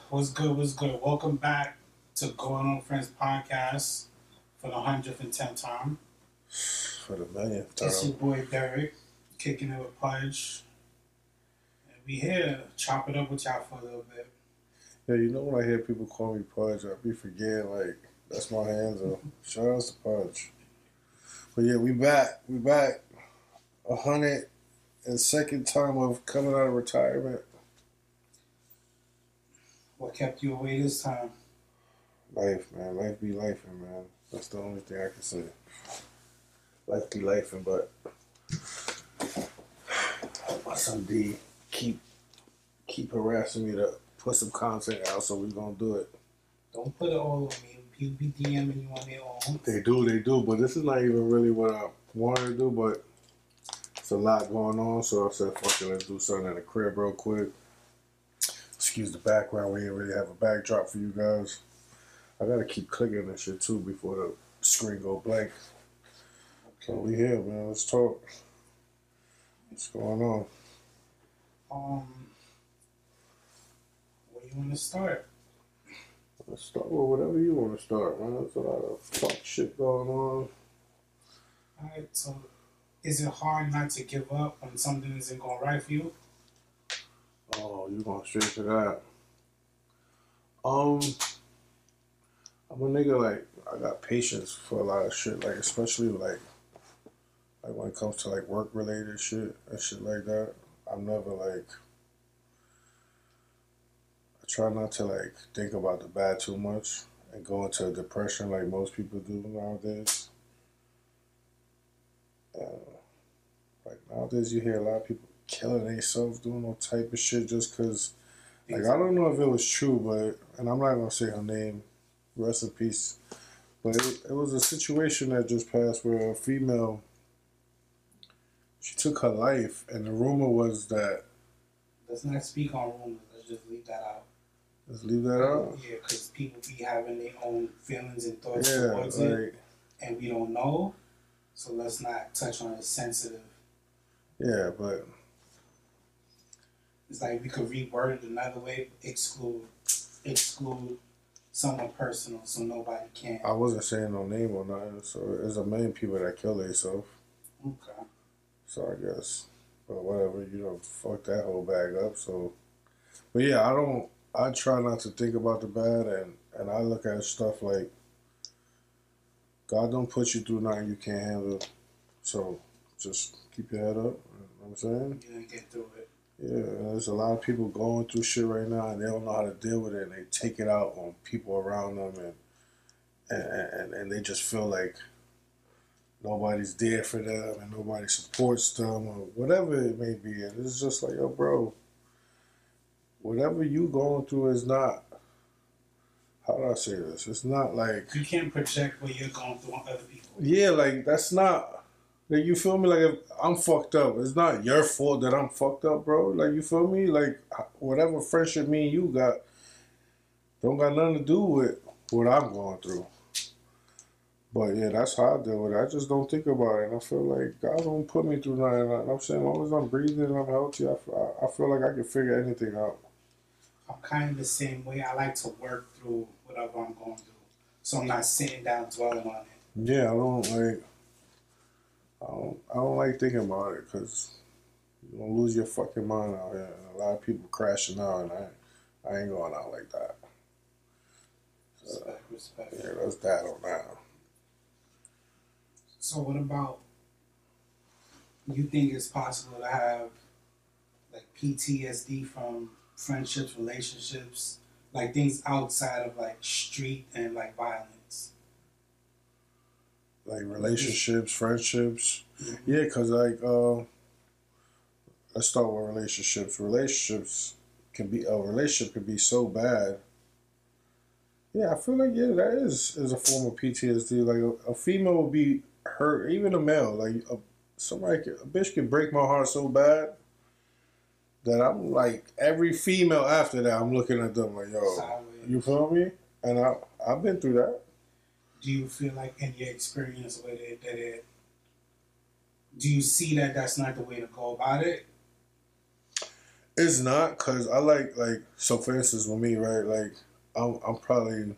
What's good? What's good? Welcome back to Going On Friends podcast for the 110th time. For the millionth It's time. your boy Derek, kicking it with Pudge. And we here, chop it up with y'all for a little bit. Yeah, you know when I hear people call me Pudge, I be forgetting like that's my hands up. Shout out to Pudge. But yeah, we back. We back. 102nd time of coming out of retirement. What kept you away this time? Life, man. Life be lifing, man. That's the only thing I can say. Life be lifing, but my son D keep harassing me to put some content out, so we gonna do it. Don't put it all on me. People be DMing you on their own. They do, but this is not even really what I wanted to do, but it's a lot going on, so I said, fuck it, let's do something at the crib real quick. Excuse the background, we didn't really have a backdrop for you guys. I gotta keep clicking this shit too before the screen go blank. So we here, man, let's talk. What's going on? Where you want to start? Let's start with whatever you want to start, man. There's a lot of fuck shit going on. Alright, so is it hard not to give up when something isn't going right for you? Oh, you going straight to that. I'm a nigga, like, I got patience for a lot of shit, like, especially, like when it comes to, like, work-related shit and shit like that. I'm never, like, I try not to, like, think about the bad too much and go into a depression like most people do nowadays. Like, nowadays you hear a lot of people killing themselves, doing all type of shit just because, like, I don't know if it was true, but, and I'm not going to say her name, rest in peace, but it was a situation that just passed where a female, she took her life, and the rumor was that... Let's not speak on rumors, let's just leave that out. Let's leave that out? Yeah, because people be having their own feelings and thoughts Yeah, towards like, it, and we don't know, so let's not touch on it sensitive. Yeah, but... It's like we could reword it another way, exclude someone personal so nobody can. I wasn't saying no name or nothing, so there's a million people that kill themselves. Okay. So I guess, but whatever, you don't fuck that whole bag up. So, but yeah, I try not to think about the bad, and I look at stuff like God don't put you through nothing you can't handle. So just keep your head up. You know what I'm saying? You're gonna get through it. Yeah, and there's a lot of people going through shit right now, and they don't know how to deal with it, and they take it out on people around them, and they just feel like nobody's there for them and nobody supports them or whatever it may be. And it's just like, yo, bro, whatever you going through is not, how do I say this? It's not like... You can't project what you're going through on other people. Yeah, like, that's not, like, you feel me? Like, if I'm fucked up, it's not your fault that I'm fucked up, bro. Like, you feel me? Like, whatever friendship me and you got don't got nothing to do with what I'm going through. But yeah, that's how I deal with it. I just don't think about it. And I feel like God don't put me through nothing. And I'm saying, as long as I'm breathing and I'm healthy, I feel like I can figure anything out. I'm kind of the same way. I like to work through whatever I'm going through. So I'm not sitting down dwelling on it. Yeah, I don't like thinking about it because you're going to lose your fucking mind out here. And a lot of people crashing out, and I ain't going out like that. So, Respect. Yeah, that's that on that. So what about, you think it's possible to have like PTSD from friendships, relationships, like things outside of like street and like violence? Like relationships, friendships. Mm-hmm. Yeah, because like, let's start with relationships. A relationship can be so bad. Yeah, I feel like, yeah, that is a form of PTSD. Like a female will be hurt, even a male. Like a bitch can break my heart so bad that I'm like, every female after that, I'm looking at them like, yo, Sideways. You feel me? And I've been through that. Do you feel like in your experience with it, do you see that that's not the way to go about it? It's not because I like so. For instance, with me, right? Like I'm probably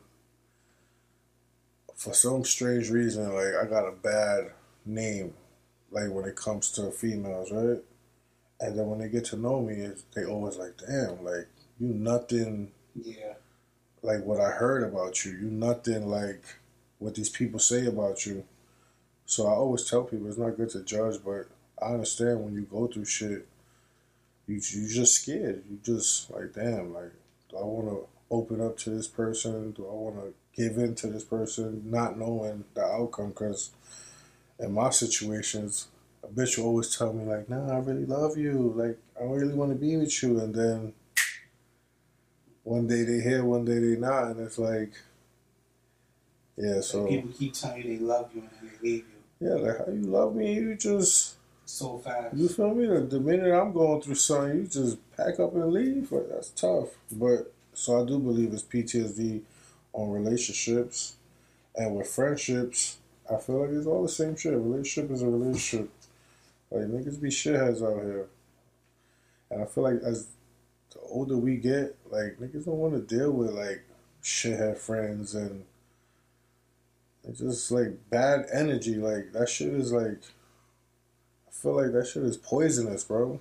for some strange reason like I got a bad name, like when it comes to females, right? And then when they get to know me, they always like, damn, like you nothing Yeah. like what I heard about you. You nothing like what these people say about you. So I always tell people it's not good to judge, but I understand when you go through shit, you just scared. You just like, damn, like, do I want to open up to this person? Do I want to give in to this person, not knowing the outcome? Because in my situations, a bitch will always tell me like, nah, I really love you. Like, I really want to be with you. And then one day they here, one day they not. And it's like, yeah, so. Like people keep telling you they love you and then they leave you Yeah, like, how you love me? You just. so fast. You feel me? The minute I'm going through something, you just pack up and leave. Like, that's tough. But, so I do believe it's PTSD on relationships. And with friendships, I feel like it's all the same shit. Relationship is a relationship. Like, niggas be shitheads out here. And I feel like as the older we get, like, niggas don't want to deal with, like, shithead friends and it's just, like, bad energy. Like, that shit is, like, I feel like that shit is poisonous, bro.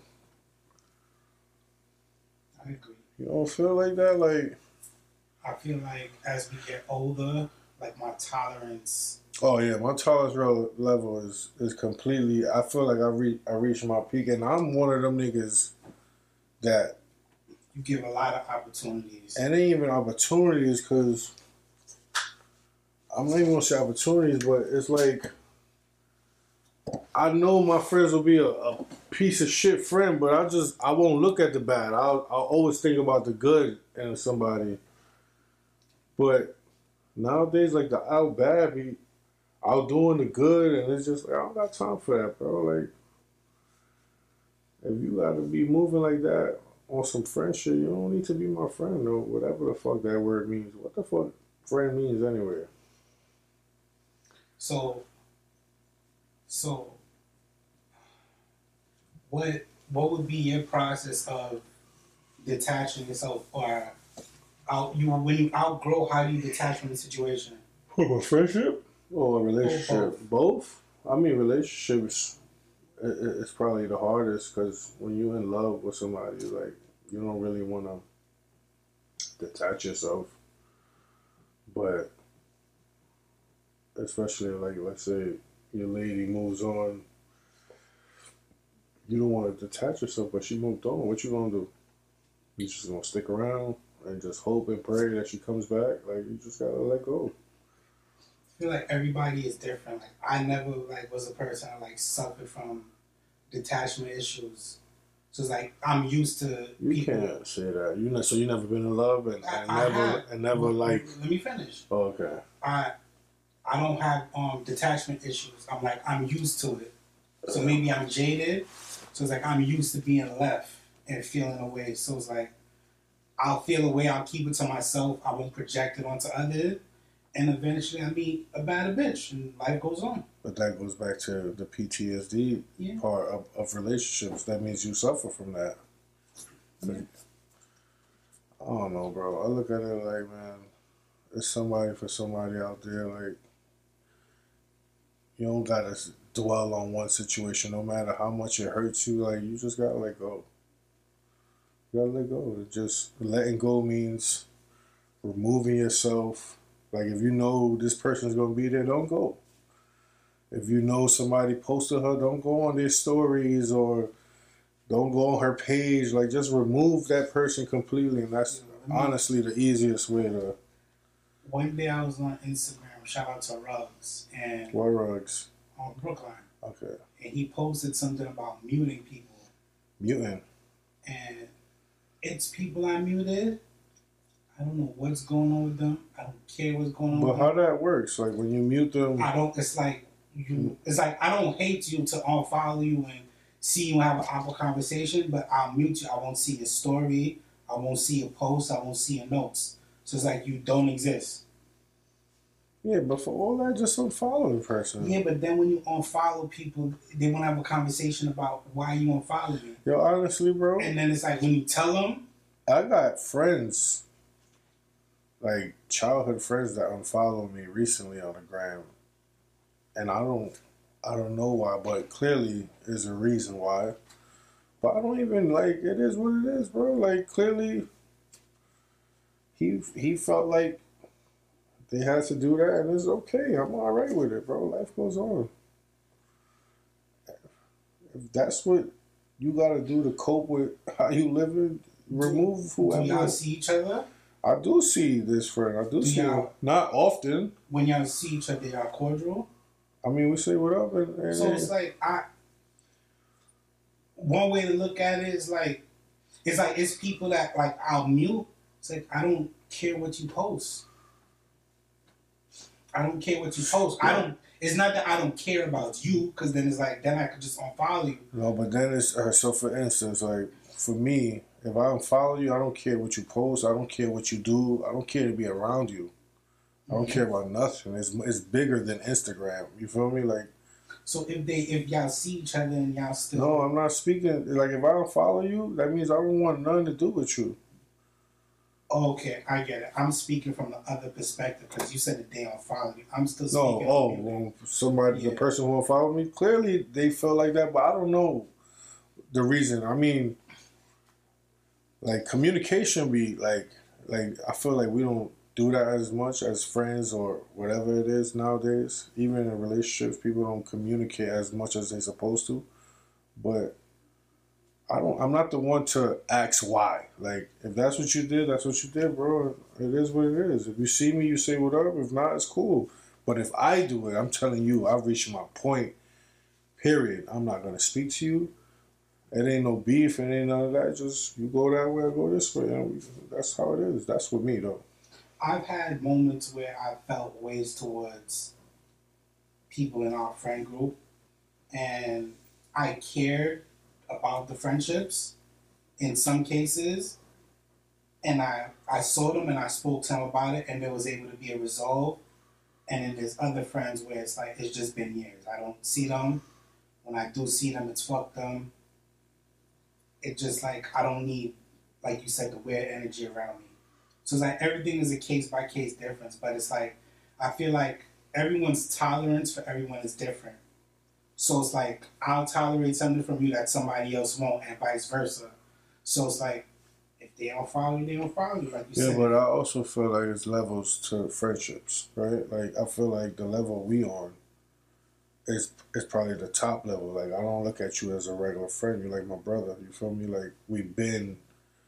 I agree. You don't feel like that? Like, I feel like as we get older, like my tolerance. oh yeah, my tolerance level is completely. I feel like I reached my peak, and I'm one of them niggas that. You give a lot of opportunities. And ain't even opportunities, because I'm not even gonna say opportunities, but it's like I know my friends will be a piece of shit friend, but I won't look at the bad. I'll always think about the good in somebody. But nowadays, like the out bad be outdoing the good, and it's just like I don't got time for that, bro. Like if you gotta be moving like that on some friendship, you don't need to be my friend or whatever the fuck that word means. What the fuck friend means anyway? So what would be your process of detaching yourself, or when you outgrow, how do you detach from the situation? From a friendship or a relationship? Both. I mean, relationships. It's probably the hardest because when you're in love with somebody, like you don't really want to detach yourself. But especially like let's say your lady moves on, you don't want to detach yourself, but she moved on. What you gonna do? You just gonna stick around and just hope and pray that she comes back? Like you just gotta let go. I feel like everybody is different. Like I never was a person that suffered from detachment issues. So it's like I'm used to You people. can't say that. So you never been in love and never like. Let me finish. Oh, okay. I don't have detachment issues. I'm used to it. So maybe I'm jaded. So it's like I'm used to being left and feeling away. So it's like I'll feel away. I'll keep it to myself. I won't project it onto others. And eventually I meet a bad bitch and life goes on. But that goes back to the PTSD part of relationships. That means you suffer from that. Yeah. I don't know, bro. I look at it like, man, it's somebody for somebody out there. Like, you don't gotta dwell on one situation, no matter how much it hurts you. Like, you just gotta let go. You gotta let go. Just letting go means removing yourself. Like, if you know this person's gonna be there, don't go. If you know somebody posted her, don't go on their stories or don't go on her page. Like, just remove that person completely. And that's honestly the easiest way to. One day I was on Instagram, shout out to Ruggs. And what Ruggs? On Brookline. Okay. And he posted something about muting people. Muting? And it's people I muted. I don't know what's going on with them. I don't care what's going on with them. But how that works? Like, when you mute them. It's like I don't hate you to unfollow you and see you and have an awkward conversation, but I'll mute you. I won't see your story. I won't see your posts. I won't see your notes. So it's like you don't exist. Yeah, but for all that, just unfollow the person. Yeah, but then when you unfollow people, they want to have a conversation about why you unfollow me. Yo, honestly, bro. And then it's like when you tell them, I got friends, like childhood friends that unfollowed me recently on the gram, and I don't know why, but clearly there's a reason why. But I don't even like. It is what it is, bro. Like clearly, he felt like they had to do that, and it's okay. I'm all right with it, bro. Life goes on. If that's what you got to do to cope with how you living, remove whoever. do y'all see each other? I do see this friend. I do see him. Not often. When y'all see each other, y'all cordial? I mean, we say what up, and so it's like one way to look at it is like it's people that like I'll mute. It's like I don't care what you post. I don't care what you post. I don't. It's not that I don't care about you, because then it's like then I could just unfollow you. No, but then it's so. For instance, like for me, if I unfollow you, I don't care what you post. I don't care what you do. I don't care to be around you. I don't care about nothing. It's bigger than Instagram. You feel me? Like. So if y'all see each other and y'all still. No, I'm not speaking. Like if I don't follow you, that means I don't want nothing to do with you. Okay, I get it. I'm speaking from the other perspective because you said that they don't follow you. I'm still speaking. Well, somebody, the person who will follow me, clearly they feel like that, but I don't know the reason. I mean, like communication be like I feel like we don't do that as much as friends or whatever it is nowadays. Even in relationships, people don't communicate as much as they're supposed to. But I'm not the one to ask why. Like, if that's what you did, that's what you did, bro. It is what it is. If you see me, you say what up. If not, it's cool. But if I do it, I'm telling you, I've reached my point, period. I'm not going to speak to you. It ain't no beef. It ain't none of that. Just, you go that way, I go this way. And that's how it is. That's with me, though. I've had moments where I felt ways towards people in our friend group. And I cared about the friendships in some cases, and I saw them and I spoke to them about it, and there was able to be a resolve. And then there's other friends where it's like it's just been years. I don't see them. When I do see them, it's fuck them. It's just like I don't need, like you said, the weird energy around me. So it's like everything is a case by case difference, but it's like I feel like everyone's tolerance for everyone is different. So it's like, I'll tolerate something from you that somebody else won't, and vice versa. So it's like, if they don't follow you, they don't follow you, like you said. Yeah, but I also feel like it's levels to friendships, right? Like, I feel like the level we on is probably the top level. Like, I don't look at you as a regular friend. You're like my brother. You feel me? Like, we've been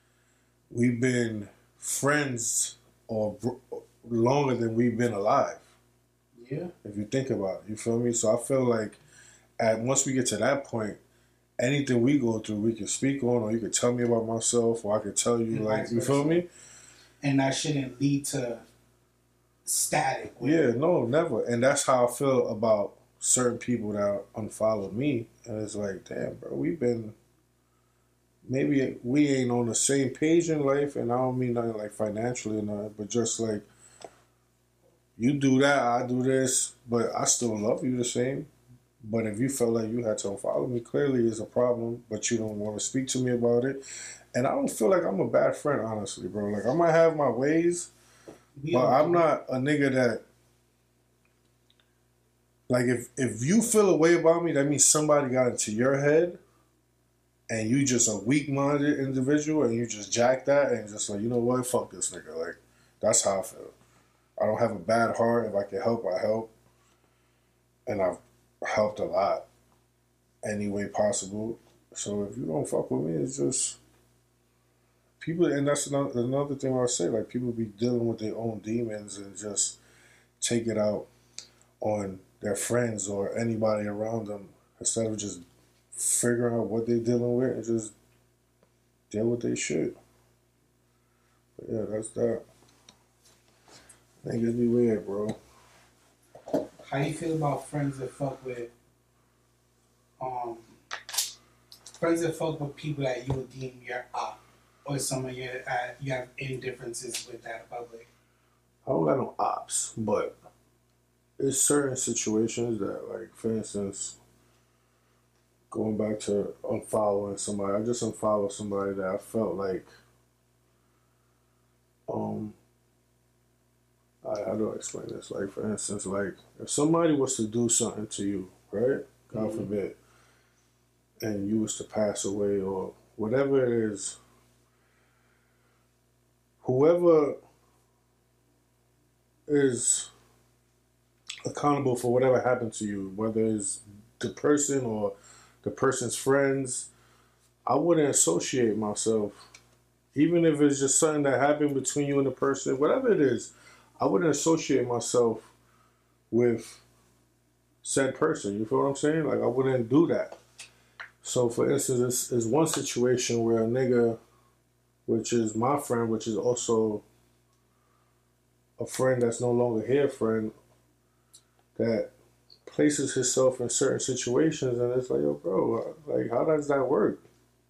friends longer than we've been alive. Yeah. If you think about it, you feel me? So I feel like once we get to that point, anything we go through, we can speak on, or you can tell me about myself, or I can tell you, like, you feel me? And that shouldn't lead to static. Yeah, no, never. And that's how I feel about certain people that unfollow me. And it's like, damn, bro, maybe we ain't on the same page in life, and I don't mean nothing like financially or nothing, but just like, you do that, I do this, but I still love you the same. But if you felt like you had to unfollow me, clearly it's a problem, but you don't want to speak to me about it. And I don't feel like I'm a bad friend, honestly, bro. Like, I might have my ways, but I'm not a nigga that, like, if you feel a way about me, that means somebody got into your head, and you just a weak-minded individual, and you just jack that, and just like, you know what, fuck this nigga. Like, that's how I feel. I don't have a bad heart. If I can help, I help. And I've helped a lot any way possible. So if you don't fuck with me, it's just people. And that's another thing I say. Like, people be dealing with their own demons and just take it out on their friends or anybody around them instead of just figuring out what they're dealing with and just deal with their shit. But yeah, that's that. Niggas be weird, bro. How you feel about friends that fuck with people that you would deem your op, or someone you have indifferences with that public? I don't got no ops, but it's certain situations that, like, for instance, going back to unfollowing somebody, I just unfollowed somebody that I felt like, um, how do I explain this? Like, for instance, like, if somebody was to do something to you, right? God forbid, and you was to pass away or whatever it is, whoever is accountable for whatever happened to you, whether it's the person or the person's friends, I wouldn't associate myself, even if it's just something that happened between you and the person, whatever it is, I wouldn't associate myself with said person. You feel what I'm saying? Like, I wouldn't do that. So, for instance, it's one situation where a nigga, which is my friend, which is also a friend that's no longer here, friend, that places himself in certain situations, and it's like, yo, bro, like, how does that work?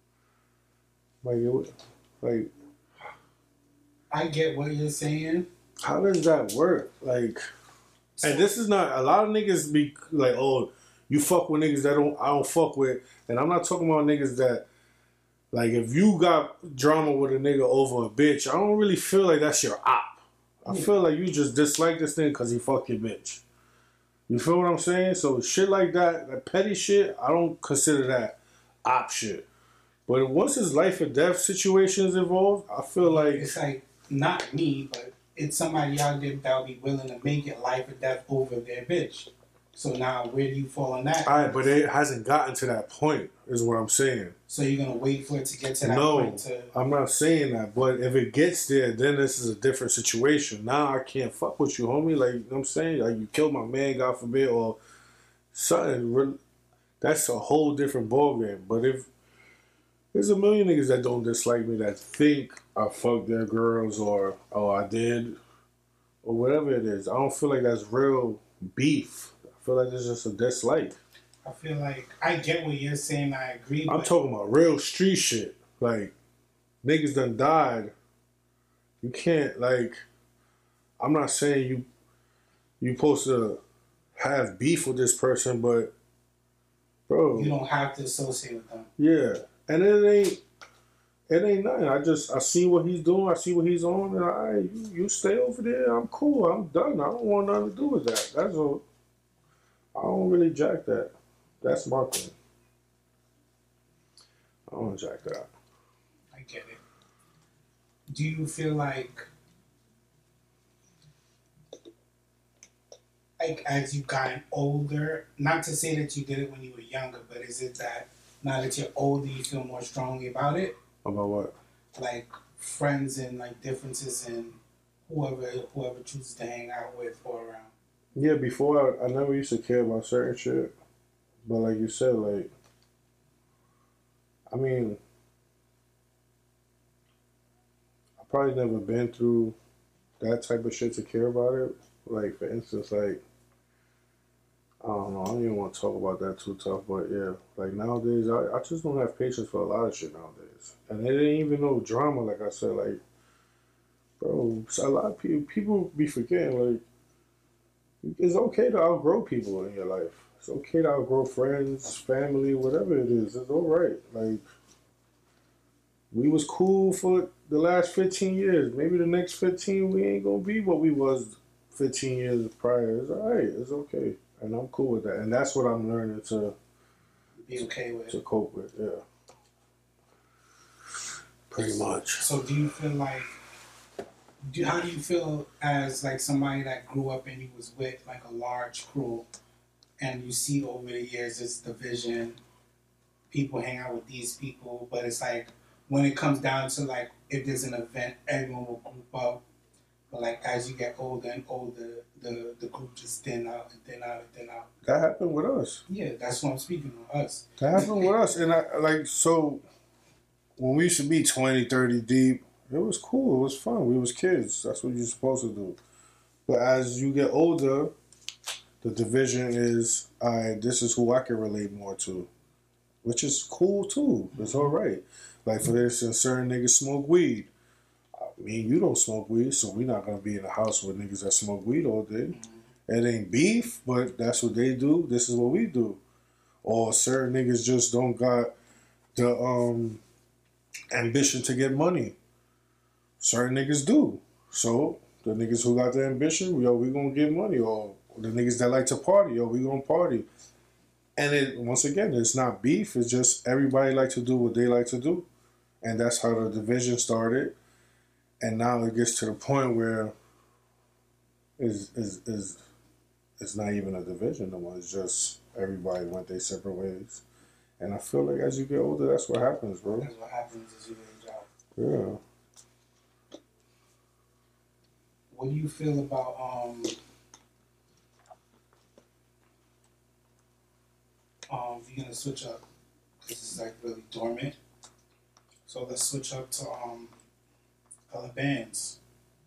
Like, I get what you're saying. how does that work? Like, and this is not, a lot of niggas be like, oh, you fuck with niggas that I don't fuck with, and I'm not talking about niggas that, like, if you got drama with a nigga over a bitch, I don't really feel like that's your op. I feel like you just dislike this nigga because he fuck your bitch. You feel what I'm saying? So shit like that, that petty shit, I don't consider that op shit. But once it's life or death situations involved, I feel like It's like, not me, but it's somebody out there that'll be willing to make it life or death over their bitch. So now, where do you fall on that? Alright, but it hasn't gotten to that point, is what I'm saying. So you're gonna wait for it to get to that No, point? I'm not saying that. But if it gets there, then this is a different situation. Now I can't fuck with you, homie. Like, you know what I'm saying? Like, you killed my man, God forbid, or something. That's a whole different ballgame. But if there's a million niggas that don't dislike me that think I fucked their girls or, oh, I did, or whatever it is, I don't feel like that's real beef. I feel like it's just a dislike. I feel like I get what you're saying. I agree. I'm talking about real street shit. Like, niggas done died. You can't, like, I'm not saying you supposed to have beef with this person, but, bro. You don't have to associate with them. Yeah. And it ain't nothing. I see what he's doing. I see what he's on. And you stay over there. I'm cool. I'm done. I don't want nothing to do with that. That's all. I don't really jack that. That's my thing. I don't jack that. I get it. Do you feel like as you've gotten older, not to say that you did it when you were younger, but is it that now that you're older, you feel more strongly about it? About what? Like friends and like differences in whoever chooses to hang out with or around. Yeah, before I never used to care about certain shit. But like you said, like, I mean, I probably never been through that type of shit to care about it. Like, for instance, like, I don't know, I don't even want to talk about that too tough, but yeah, like nowadays, I just don't have patience for a lot of shit nowadays. And it ain't even no drama, like I said, like, bro, a lot of people be forgetting, like, it's okay to outgrow people in your life. It's okay to outgrow friends, family, whatever it is. It's all right. Like, we was cool for the last 15 years. Maybe the next 15, we ain't gonna be what we was 15 years prior. It's all right. It's okay. And I'm cool with that. And that's what I'm learning to be okay with. To cope with, yeah. Pretty much. So do you feel like, how do you feel as like somebody that grew up and you was with like a large crew and you see over the years this division, people hang out with these people, but it's like when it comes down to like if there's an event, everyone will group up. But like as you get older and older, the group just thin out and thin out and thin out. That happened with us. Yeah, that's what I'm speaking of, us. That happened with us. And I like, so when we used to be 20, 30 deep, it was cool. It was fun. We was kids. That's what you're supposed to do. But as you get older, the division is, this is who I can relate more to. Which is cool too. It's all right. Like, for instance, certain niggas smoke weed. I mean, you don't smoke weed, so we're not going to be in a house with niggas that smoke weed all day. It ain't beef, but that's what they do. This is what we do. Or certain niggas just don't got the ambition to get money. Certain niggas do. So the niggas who got the ambition, yo, we gonna get money. Or the niggas that like to party, yo, we gonna party. And it once again, it's not beef. It's just everybody like to do what they like to do, and that's how the division started. And now it gets to the point where it's not even a division no more. It's just everybody went their separate ways. And I feel like as you get older, that's what happens, bro. That's what happens as you age out. Yeah. What do you feel about if you're gonna switch up, because it's like really dormant. So let's switch up to other bands.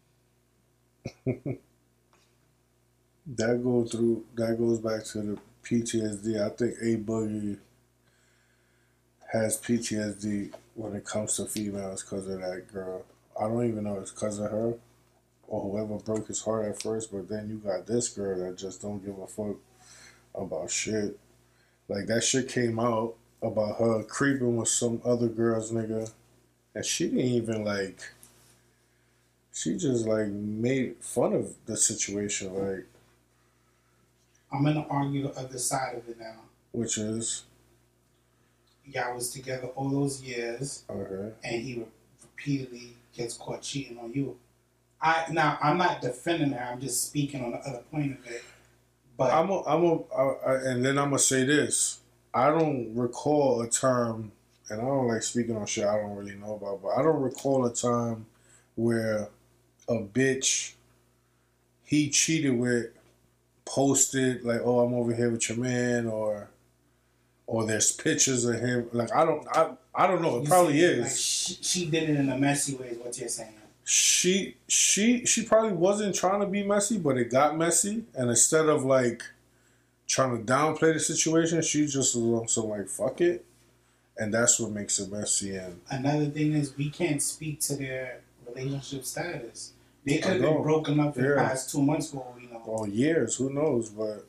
That goes back to the PTSD. I think A Boogie has PTSD when it comes to females because of that girl. I don't even know if it's because of her or whoever broke his heart at first, but then you got this girl that just don't give a fuck about shit. Like, that shit came out about her creeping with some other girls, nigga, and she didn't even, like, she just, like, made fun of the situation, like. I'm gonna argue the other side of it now. Which is? Y'all was together all those years, okay, and he repeatedly gets caught cheating on you. I'm not defending her. I'm just speaking on the other point of it. But and then I'm gonna say this. I don't recall a time, and I don't like speaking on shit I don't really know about, but I don't recall a time where a bitch he cheated with posted like, "Oh, I'm over here with your man," or there's pictures of him. Like, I don't know. It probably is. Like she did it in a messy way. Is what you're saying? She probably wasn't trying to be messy, but it got messy. And instead of like trying to downplay the situation, she just was on some like fuck it, and that's what makes it messy. And another thing is we can't speak to their relationship status. They could have been broken up for the past 2 months for all we know. Or years, who knows? But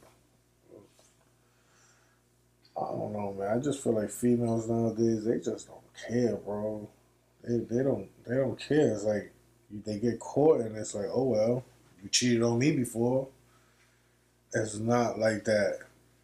I don't know, man. I just feel like females nowadays, they just don't care, bro. They don't care. It's like they get caught and it's like, oh well, you cheated on me before. It's not like that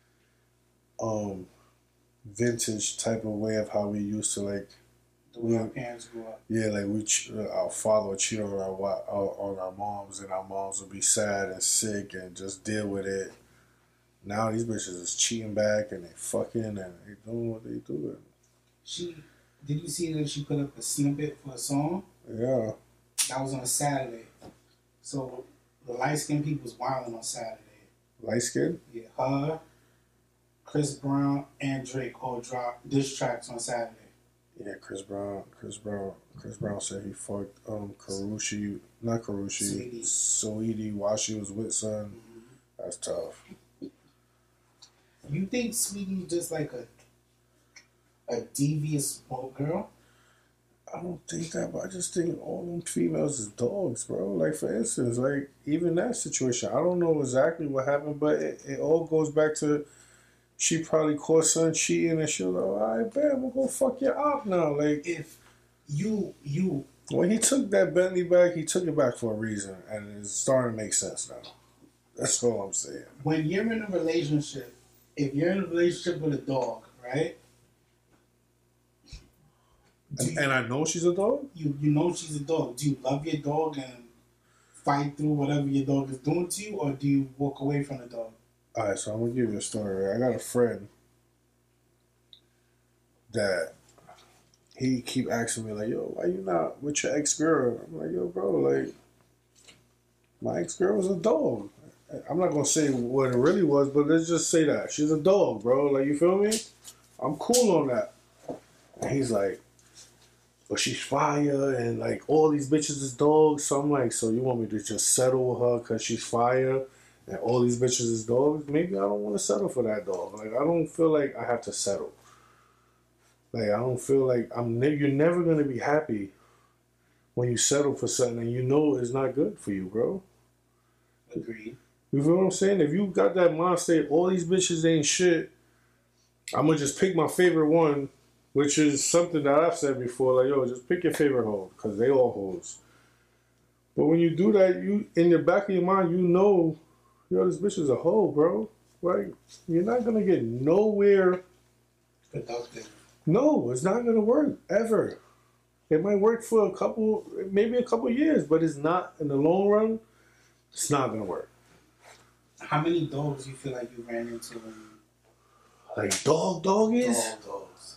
vintage type of way of how we used to like the way our parents grew up. Yeah, like our father would cheat on our moms, and our moms would be sad and sick and just deal with it. Now these bitches is cheating back and they fucking and they doing what they doing. Did you see that she put up a snippet for a song? Yeah. That was on a Saturday. So the light skinned people was wilding on Saturday. Light skin? Yeah, her, Chris Brown, and Drake all dropped diss tracks on Saturday. Yeah, Chris Brown said he fucked Saweetie while she was with Son. Mm-hmm. That's tough. You think Saweetie's just like a devious old girl? I don't think that, but I just think all them females is dogs, bro. Like, for instance, like, even that situation, I don't know exactly what happened, but it all goes back to she probably caught Son cheating and she was like, all right, man, we'll go fuck your op now. Like, if you when he took that Bentley back, he took it back for a reason, and it's starting to make sense now. That's all I'm saying. When you're in a relationship, if you're in a relationship with a dog, right? And I know she's a dog? You know she's a dog. Do you love your dog and fight through whatever your dog is doing to you, or do you walk away from the dog? Alright, so I'm going to give you a story. Right? I got a friend that he keep asking me, like, yo, why you not with your ex-girl? I'm like, yo, bro, like, my ex-girl was a dog. I'm not going to say what it really was, but let's just say that. She's a dog, bro. Like, you feel me? I'm cool on that. And he's like, but she's fire, and like all these bitches is dogs. So I'm like, so you want me to just settle with her because she's fire, and all these bitches is dogs? Maybe I don't want to settle for that dog. Like, I don't feel like I have to settle. Like, I don't feel like you're never gonna be happy when you settle for something and you know it's not good for you, bro. Agreed. You feel what I'm saying? If you got that mind state, all these bitches ain't shit. I'm gonna just pick my favorite one, which is something that I've said before. Like, yo, just pick your favorite hoe, because they all hoes. But when you do that, you in the back of your mind, you know, yo, this bitch is a hoe, bro. Like, you're not gonna get nowhere Productive. No, it's not gonna work ever. It might work for maybe a couple years, but it's not in the long run. It's not gonna work. How many dogs you feel like you ran into when Like doggies? dogs?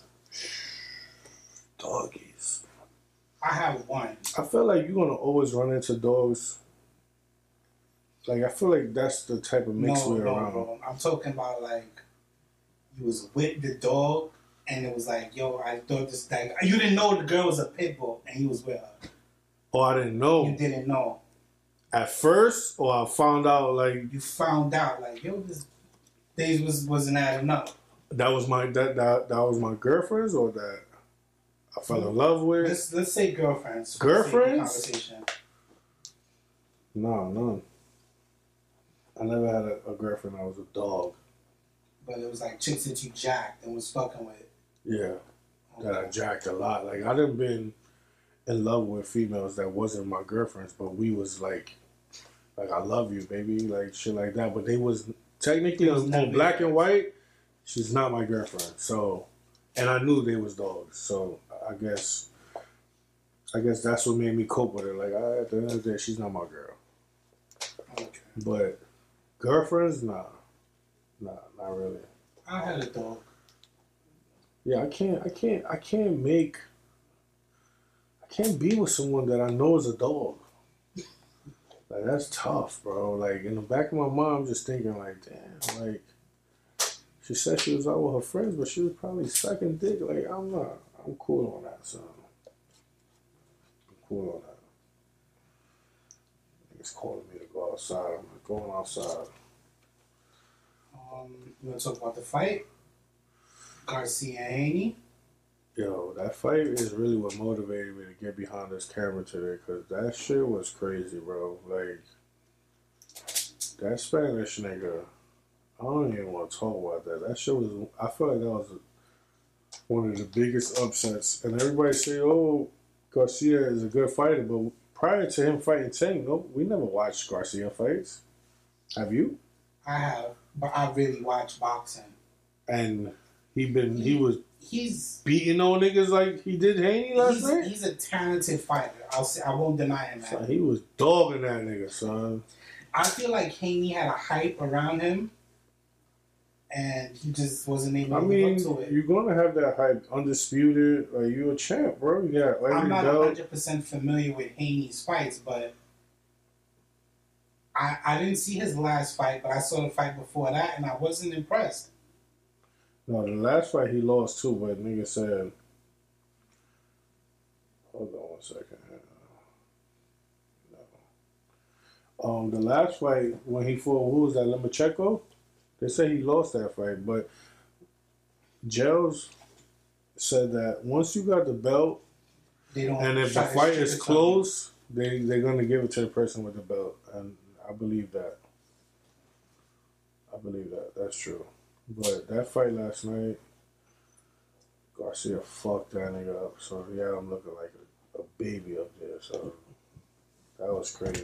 Doggies. I have one. I feel like you're gonna always run into dogs. Like I feel like that's the type of mix we're around. Bro. I'm talking about like you was with the dog and it was like, yo, I thought this like you didn't know the girl was a pit bull and he was with her. Oh, I didn't know. You didn't know. At first, or I found out like you found out like, yo, this days wasn't adding up. That was my was my girlfriend's or that I fell in love with. Let's say girlfriends. Girlfriends? No, none. I never had a girlfriend that was a dog. But it was like chicks that you jacked and was fucking with. Yeah, that I jacked a lot. Like I done been in love with females that wasn't my girlfriends, but we was like I love you, baby, like shit like that. But they was technically on black and white. She's not my girlfriend, so, and I knew they was dogs, so I guess that's what made me cope with it. Like at the end of the day, she's not my girl. Okay. But girlfriends, nah, not really. I had a dog. Yeah, I can't be with someone that I know is a dog. Like that's tough, bro. Like in the back of my mind, I'm just thinking like, damn, like she said she was out with her friends, but she was probably sucking dick. Like I'm cool on that, son. I'm cool on that. Niggas calling me to go outside. I'm not going outside. You want to talk about the fight? Garcia and Haney? Yo, that fight is really what motivated me to get behind this camera today, because that shit was crazy, bro. Like, that Spanish nigga, I don't even want to talk about that. That shit was, I feel like that was one of the biggest upsets. And everybody say, oh, Garcia is a good fighter, but prior to him fighting Tank, no, we never watched Garcia fights. Have you? I have, but I really watch boxing. And he's beating on niggas like he did Haney last night? He's a talented fighter. I won't deny him that. So he was dogging that nigga, son. I feel like Haney had a hype around him, and he just wasn't able to live up to it. You're gonna have that hype, undisputed. Like you a champ, bro. You got I'm not 100% familiar with Haney's fights, but I didn't see his last fight, but I saw the fight before that, and I wasn't impressed. No, the last fight he lost too, but nigga said, hold on 1 second. No. The last fight when he fought, who was that, Lomachenko? They say he lost that fight, but Gels said that once you got the belt, and if the fight is close, they're gonna give it to the person with the belt, and I believe that. That's true. But that fight last night, Garcia fucked that nigga up. So yeah, I'm looking like a baby up there. So that was crazy.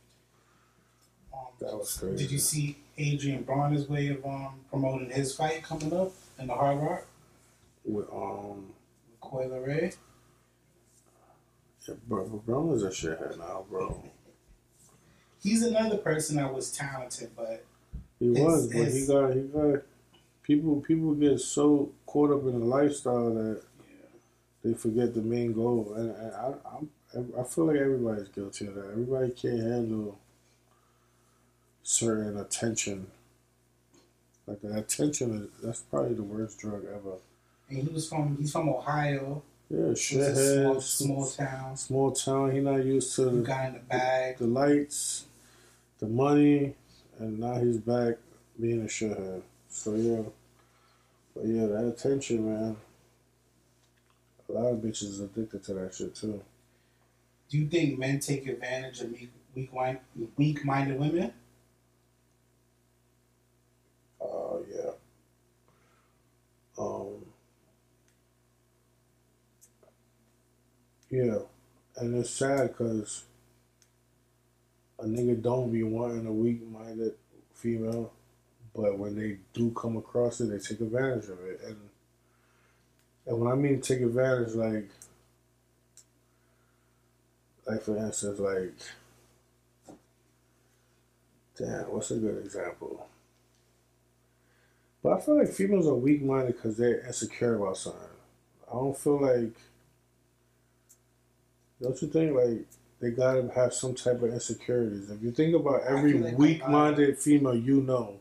That was crazy. Did you see Adrian Broner's way of promoting his fight coming up in the Hard Rock? With Coy Ray? Yeah, bro, Broner's a shithead now, bro. He's another person that was talented, but he got people get so caught up in the lifestyle that they forget the main goal, and I feel like everybody's guilty of that. Everybody can't handle certain attention. Like the attention that's probably the worst drug ever. And he's from Ohio. Yeah, shithead, small town. He not used to the guy in the bag, the lights, the money, and now he's back being a shithead. So yeah. But yeah, that attention, man. A lot of bitches is addicted to that shit too. Do you think men take advantage of weak-minded women? Um, yeah, and it's sad because a nigga don't be wanting a weak-minded female, but when they do come across it, they take advantage of it. And when I mean take advantage, like for instance, like, damn, what's a good example? But I feel like females are weak-minded because they're insecure about something. I don't feel like, don't you think, like, they gotta have some type of insecurities? If you think about every like weak-minded female you know,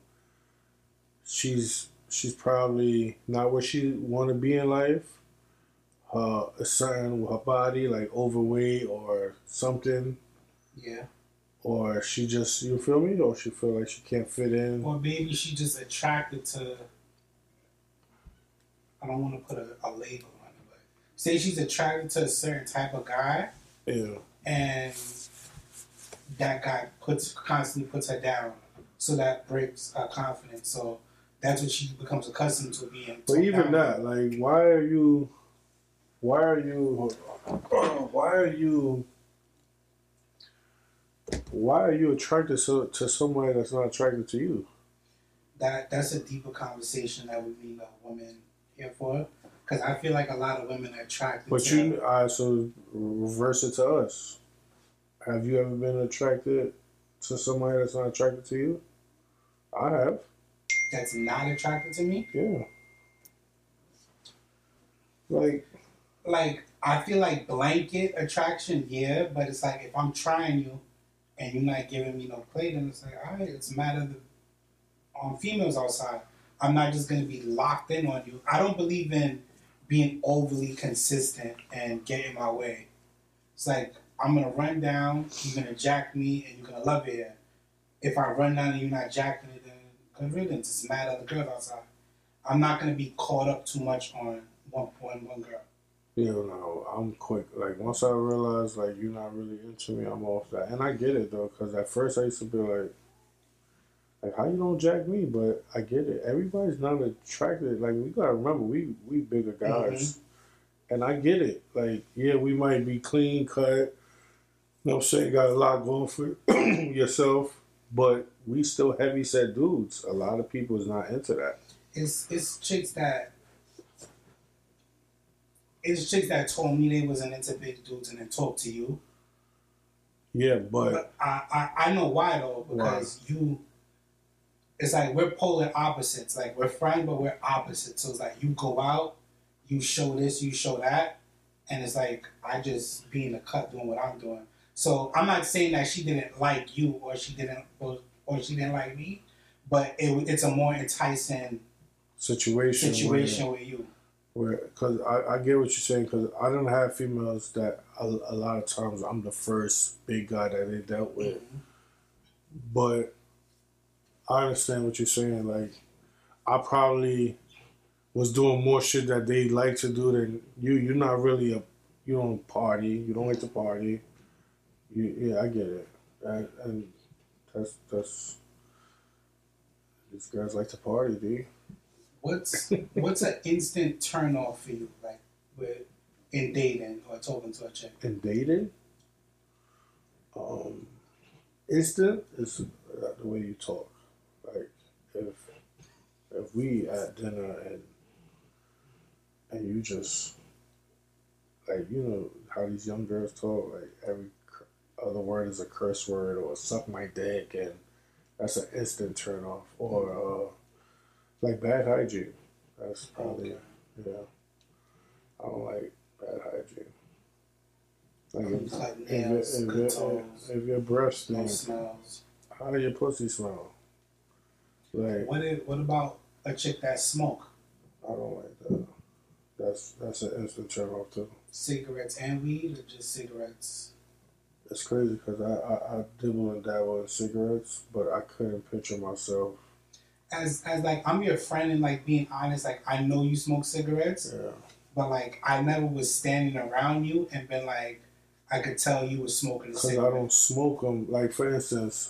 she's probably not where she want to be in life. A certain her body like overweight or something, Yeah. or she just, you feel me, or she feel like she can't fit in. Or maybe she just attracted to. I don't want to put a label on it, but say she's attracted to a certain type of guy, Yeah. and that guy constantly puts her down, so that breaks her confidence. So that's what she becomes accustomed to being. But even that, like, why are you attracted to somebody that's not attracted to you? That's a deeper conversation that we need a woman here for, because I feel like a lot of women are attracted. But so reverse it to us. Have you ever been attracted to somebody that's not attracted to you? I have. That's not attracted to me? Yeah. Like I feel like blanket attraction, yeah, but it's like if I'm trying you and you're not giving me no play, then it's like, all right, it's a matter of on females outside. I'm not just going to be locked in on you. I don't believe in being overly consistent and getting my way. It's like, I'm going to run down, you're going to jack me, and you're going to love it. If I run down and you're not jacking it, then good riddance. It's mad at the girl outside. I'm not going to be caught up too much on one girl. Yeah, no, I'm quick. Like, once I realize, like, you're not really into me, I'm off that. And I get it, though, because at first I used to be like, how you don't jack me? But I get it. Everybody's not attracted. Like, we got to remember, we bigger guys. Mm-hmm. And I get it. Like, yeah, we might be clean cut. You know what I'm saying? Got a lot going for yourself. But we still heavy set dudes. A lot of people is not into that. It's chicks that told me they wasn't into big dudes and then talked to you. Yeah, but I know why though, because it's like we're polar opposites. Like we're friends, but we're opposites. So it's like you go out, you show this, you show that, and it's like I just be in the cut doing what I'm doing. So I'm not saying that she didn't like you or she didn't like me, but it's a more enticing situation with you. Because I get what you're saying, because I don't have females that a lot of times I'm the first big guy that they dealt with. Mm-hmm. But I understand what you're saying. Like, I probably was doing more shit that they like to do than you. You're not really you don't party. You don't like to party. Yeah, I get it. And that's these guys like to party, dude. What's an instant turn off for you, like in dating or talking to a chick? In dating, instant is the way you talk. Like if we at dinner and you just like, you know how these young girls talk, like every other word is a curse word or suck my dick, and that's an instant turn off. Or like bad hygiene. That's probably, yeah. I don't like bad hygiene. Like if your breath stinks, how do your pussy smell? Like, what about a chick that smoke? I don't like that. That's an instant turn off too. Cigarettes and weed, or just cigarettes? It's crazy because I dibble and dabble in cigarettes, but I couldn't picture myself. As like, I'm your friend and like being honest, like I know you smoke cigarettes, yeah. But like I never was standing around you and been like, I could tell you was smoking a cigarette. Because I don't smoke them. Like, for instance,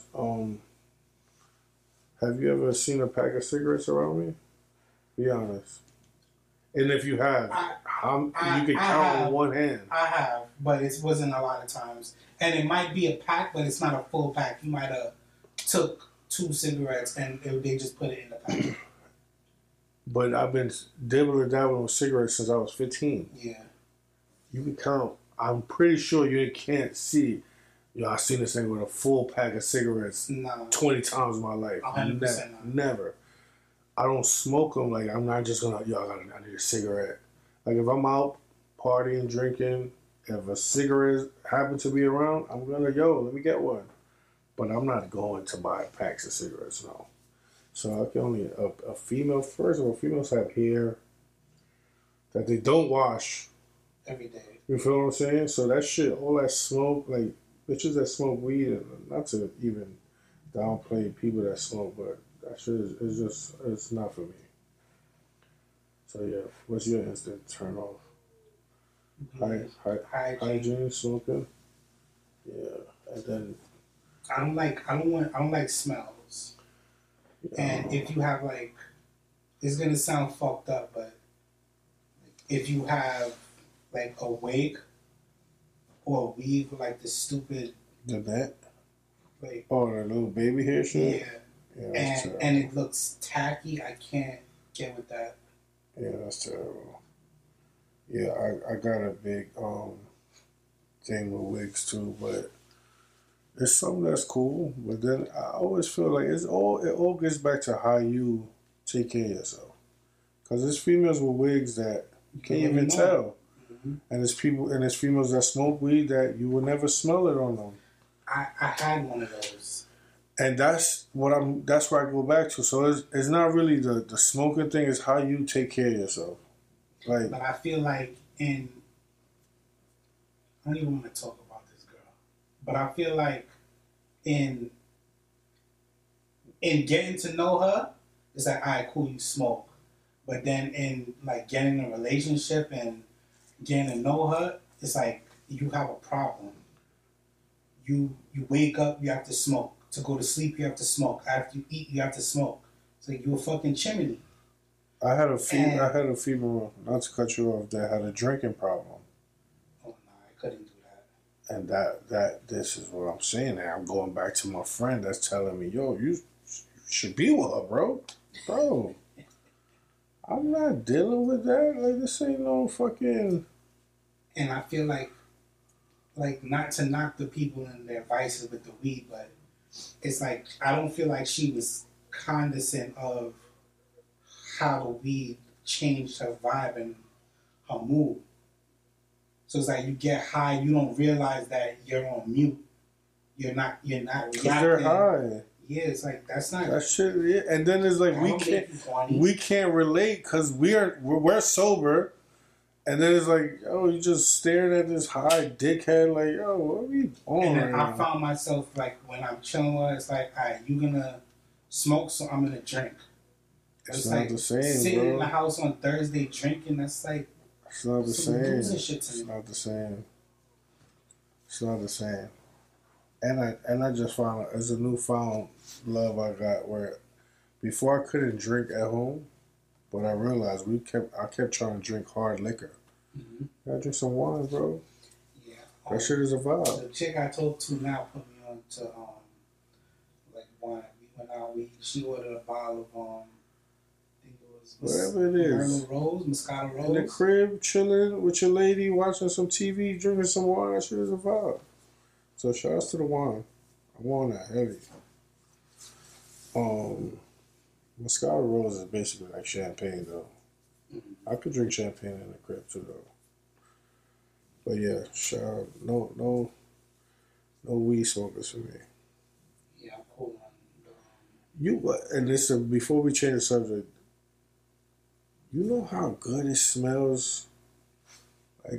have you ever seen a pack of cigarettes around me? Be honest. And if you have, you can count on one hand. I have, but it wasn't a lot of times. And it might be a pack, but it's not a full pack. You might have took 2 cigarettes and they just put it in the pack. But I've been dabbling with cigarettes since I was 15. Yeah. You can count. I'm pretty sure you can't see. Yo, I seen this thing with a full pack of cigarettes 20 times in my life. 100% Never. I don't smoke them. Like, I'm not just gonna, I need a cigarette. Like, if I'm out partying, drinking, if a cigarette happens to be around, I'm gonna, let me get one. But I'm not going to buy packs of cigarettes, no. So I can only, a female, first of all, females have hair that they don't wash. Every day. You feel what I'm saying? So that shit, all that smoke, like, bitches that smoke weed, and not to even downplay people that smoke, but that shit is just, it's not for me. So yeah, what's your instant turn off? Hygiene, smoking. Yeah, and then I don't like smells. And if you have like, it's gonna sound fucked up, but if you have like a wig or a weave with like the stupid that, like, the little baby hair shit. Yeah. And it looks tacky. I can't get with that. Yeah, that's terrible. Yeah, I got a big thing with wigs too, but it's something that's cool. But then I always feel like it all gets back to how you take care of yourself. Because there's females with wigs that you can't even tell, and there's females that smoke weed that you will never smell it on them. I had one of those. And that's where I go back to. So it's not really the smoking thing, it's how you take care of yourself. Like, but I feel like I don't even want to talk about this girl. But I feel like in getting to know her, it's like, all right, cool, you smoke. But then in like getting in a relationship and getting to know her, it's like you have a problem. You wake up, you have to smoke. To go to sleep, you have to smoke. After you eat, you have to smoke. It's like you're a fucking chimney. I had a female, not to cut you off, that had a drinking problem. Oh no, I couldn't do that. And this is what I'm saying now. I'm going back to my friend that's telling me, yo, you should be with her, bro. Bro, I'm not dealing with that. Like, this ain't no fucking... And I feel like not to knock the people in their vices with the weed, but it's like, I don't feel like she was cognizant of how the weed changed her vibe and her mood. So it's like you get high, you don't realize that you're on mute. You're not reacting. Because they're high. Yeah, it's like, that's not... That shit, yeah. And then it's like, we can't relate because we're sober. And then it's like, yo, you just staring at this high dickhead, like, yo, what are you doing? And then I found myself, like, when I'm chilling with her, it's like, all right, you gonna smoke, so I'm gonna drink. It's not like the same, sitting bro. in the house on Thursday drinking, that's like... It's not the same. Shit to me. It's not the same. It's not the same. And I just found, it's a newfound love I got where before I couldn't drink at home, but I realized I kept trying to drink hard liquor. Mm-hmm. I drink some wine, bro. Yeah. That shit is a vibe. The chick I talked to now put me on to like wine. We went out, she ordered a bottle of I think it was whatever it is. Moscato Rose. In the crib, chilling with your lady, watching some TV, drinking some wine, that shit is a vibe. So shout out to the wine. I want that heavy. Moscato Rose is basically like champagne, though. Mm-hmm. I could drink champagne in the crib too, though. But yeah, shout out. No weed smokers for me. Yeah, I'm cool on and listen, before we change the subject, you know how good it smells? Like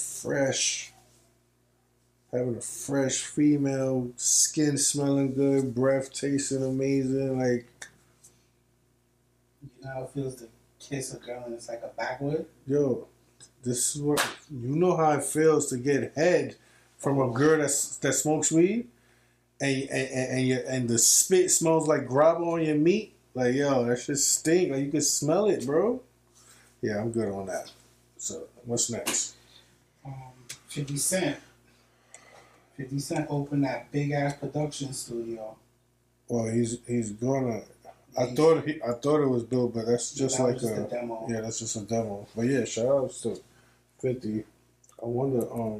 having a fresh female, skin smelling good, breath tasting amazing, like... You know how it feels to kiss a girl and it's like a backwood? Yo, this is what... You know how it feels to get head from a girl that smokes weed? And the spit smells like grabba on your meat? Like, yo, that shit stink. Like, you can smell it, bro. Yeah, I'm good on that. So what's next? 50 Cent. 50 Cent opened that big ass production studio. Well, he's gonna. I He's- thought it was built, but that's just that like was just a demo. yeah, that's just a demo. But yeah, shout outs to 50. I wonder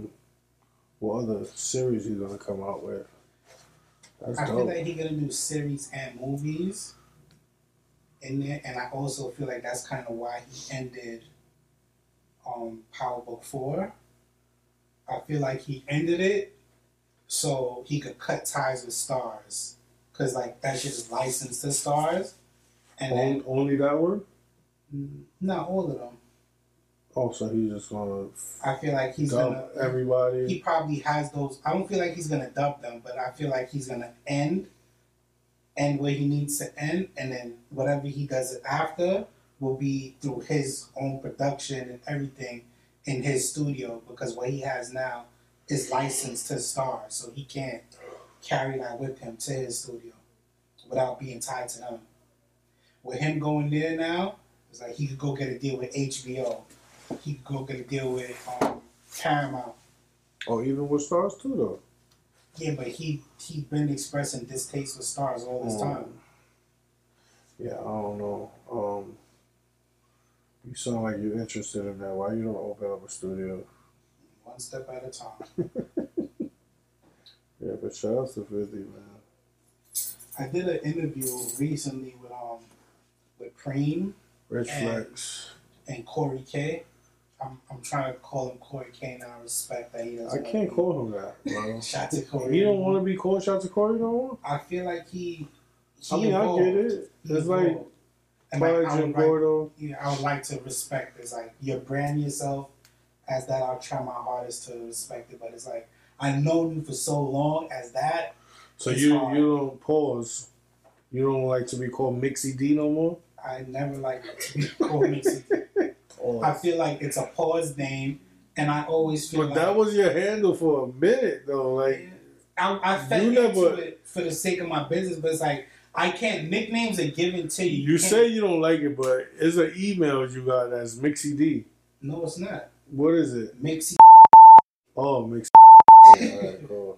what other series he's gonna come out with. That's I dope. feel like he's gonna do series and movies in there, and I also feel like that's kind of why he ended Power Book 4. I feel like he ended it so he could cut ties with Stars, cause like that shit is licensed to Stars, and then Only that one? not all of them. Oh, so he's just gonna I feel like he's dub gonna everybody. He probably has those. I don't feel like he's gonna dub them, but I feel like he's gonna end where he needs to end, and then whatever he does after will be through his own production and everything in his studio, because what he has now is licensed to Stars, so he can't carry that with him to his studio without being tied to them. With him going there now, it's like he could go get a deal with HBO. He could go get a deal with Paramount. Oh, even with Stars too, though. Yeah, but he been expressing distaste with Stars all this time. Yeah, I don't know. You sound like you're interested in that. Why you don't open up a studio? One step at a time. Yeah, but shout out to 50, man. I did an interview recently with Preem Rich And- Flex. and Corey K. I'm trying to call him Corey K now. Respect that he doesn't. I can't call him that, bro. Shout to Corey. He don't want to be called Shout to Corey no more? I feel like he I mean, evolved. I get it. He It's like evolved. And like, Pudge I would and like, Gordo. I would like to respect this. Like, you brand yourself as that. I'll try my hardest to respect it. But it's like, I've known you for so long as that. So It's you hard. don't pause. You don't like to be called Mixie D no more? I never like to be called Mixie. I feel like it's a pause name. And I always feel But like... that was your handle for a minute, though. Like, I fed you into never- it for the sake of my business. But it's like, I can't... Nicknames are given to you. you can't- say you don't like it, but it's an email you got that's Mixie D. No, it's not. What is it? Mixie. Oh, Mixie. Alright, cool.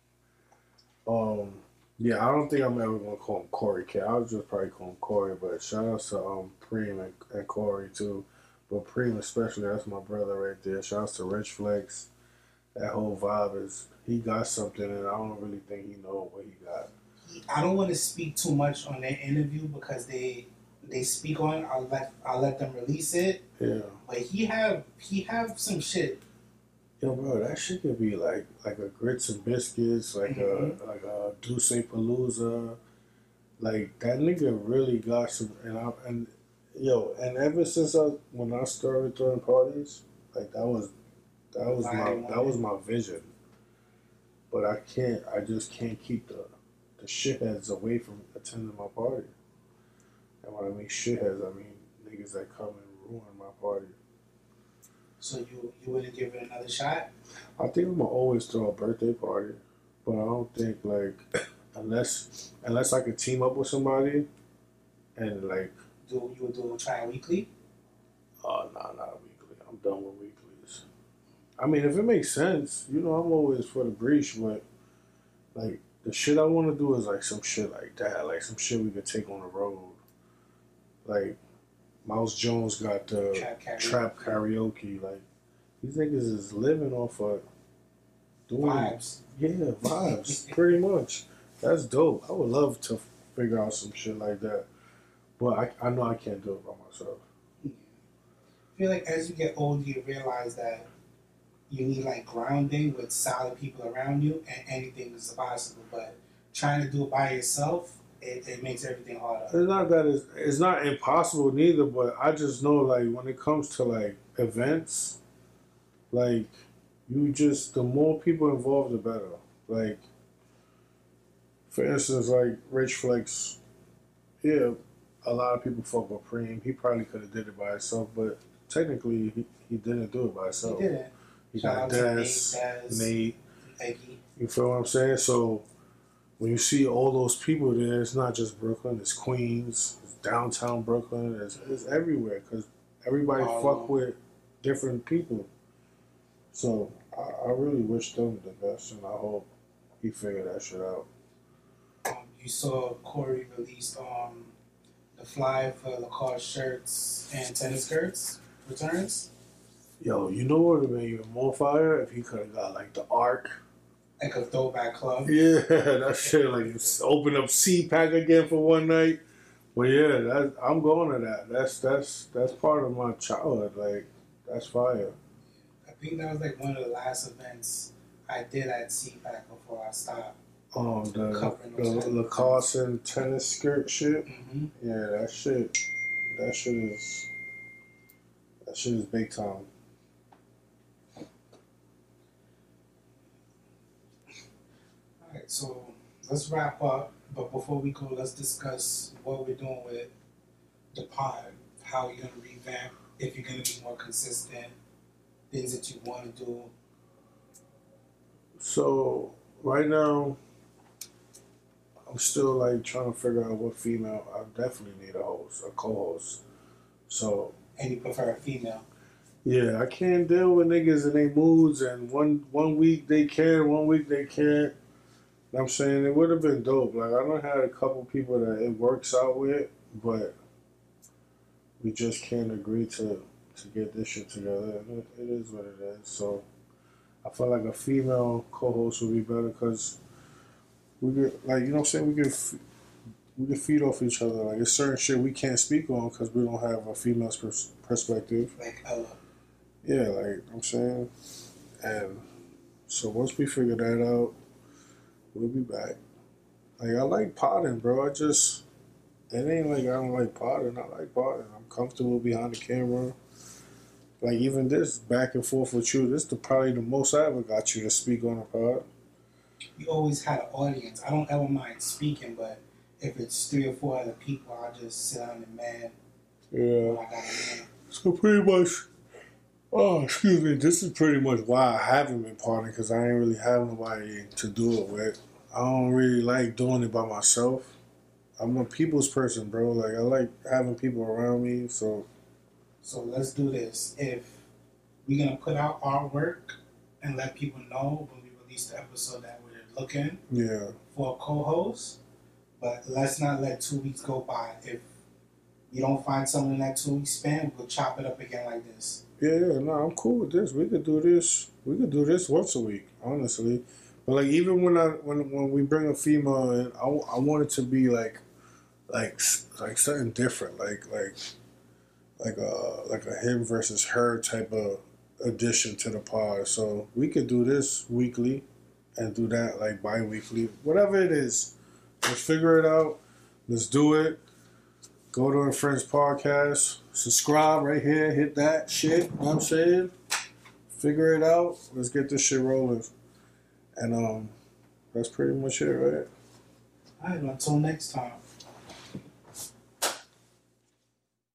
Yeah, I don't think I'm ever gonna call him Corey K. I would just probably call him Corey, but shout out to Preem and Corey too. But Preem especially, that's my brother right there. Shout out to Rich Flex. That whole vibe is he got something, and I don't really think he know what he got. I don't want to speak too much on their interview because they speak on it. I'll let them release it. Yeah. But he have some shit. Yo, bro, that shit could be like a grits and biscuits, like a Douce Palooza. Like that nigga really got some, and ever since when I started throwing parties, like that was my vision. But I just can't keep the shitheads away from attending my party. And when I mean shitheads, I mean niggas that come and ruin my party. So you wouldn't give it another shot? I think I'm gonna always throw a birthday party, but I don't think like unless I could team up with somebody and like You would try a weekly? oh no, not a weekly. I'm done with weeklies. I mean, if it makes sense, I'm always for the breach, but like the shit I want to do is like some shit like that, like some shit we could take on the road. Like Mouse Jones got the trap karaoke. Like these niggas is living off of doing Vibes. Yeah, vibes, pretty much. That's dope. I would love to figure out some shit like that, but I know I can't do it by myself. I feel like as you get older, you realize that you need like grounding with solid people around you, and anything is possible. But trying to do it by yourself, it makes everything harder. It's not that it's not impossible neither, but I just know like when it comes to like events, like the more people involved, the better. Like for instance, like Rich Flex, yeah, a lot of people fuck with Preem. He probably could have did it by himself, but technically he didn't do it by himself. He didn't. He Shout got out to Dez, Nate. Eggy. You feel what I'm saying? So when you see all those people there, it's not just Brooklyn, it's Queens, it's downtown Brooklyn, it's everywhere because everybody fuck with different people. So I really wish them the best, and I hope he figured that shit out. You saw Corey released the fly for Lacoste shirts and tennis skirts returns. Yo, you know what would have been even more fire if he could have got like the Arc. Like a throwback club. Yeah, that shit like open up CPAC again for one night. But yeah, I'm going to that. That's part of my childhood. Like that's fire. I think that was like one of the last events I did at CPAC before I stopped. The Lacoste and tennis skirt shit. Mm-hmm. Yeah, that shit is big time. Alright, so let's wrap up. But before we go, let's discuss what we're doing with the pod. How you're gonna revamp, if you're gonna be more consistent, things that you want to do. So right now, I'm still like trying to figure out what female. I definitely need a co-host. So. And you prefer a female? Yeah, I can't deal with niggas and their moods, and one week they can, one week they can't. I'm saying it would have been dope. Like I done had a couple people that it works out with, but we just can't agree to get this shit together. And it is what it is. So I feel like a female co-host would be better because we get, like, you know what I'm saying, we can feed off each other. Like it's certain shit we can't speak on because we don't have a female's perspective. Like Ella. Yeah, like I'm saying, and so once we figure that out, we'll be back. Like I like potting, bro. It ain't like I don't like potting. I like potting. I'm comfortable behind the camera. Like even this back and forth with you, this is probably the most I ever got you to speak on a pod. You always had an audience. I don't ever mind speaking, but if it's 3 or 4 other people, I'll just sit down and man. Yeah. I got a man. So pretty much. Oh, excuse me. This is pretty much why I haven't been partying, because I ain't really have nobody to do it with. I don't really like doing it by myself. I'm a people's person, bro. Like, I like having people around me, so. So let's do this. If we're going to put out artwork and let people know when we release the episode that we're looking for a co-host, but let's not let 2 weeks go by. If you don't find someone in that 2 week span, we'll chop it up again like this. Yeah, no, I'm cool with this. We could do this. We could do this once a week, honestly. But like, even when we bring a female in, I want it to be like something different, like a him versus her type of addition to the pod. So we could do this weekly, and do that like bi-weekly, whatever it is. Let's figure it out. Let's do it. Go to a friend's podcast. Subscribe right here. Hit that shit. You know what I'm saying? Figure it out. Let's get this shit rolling. And that's pretty much it, right? All right, until next time.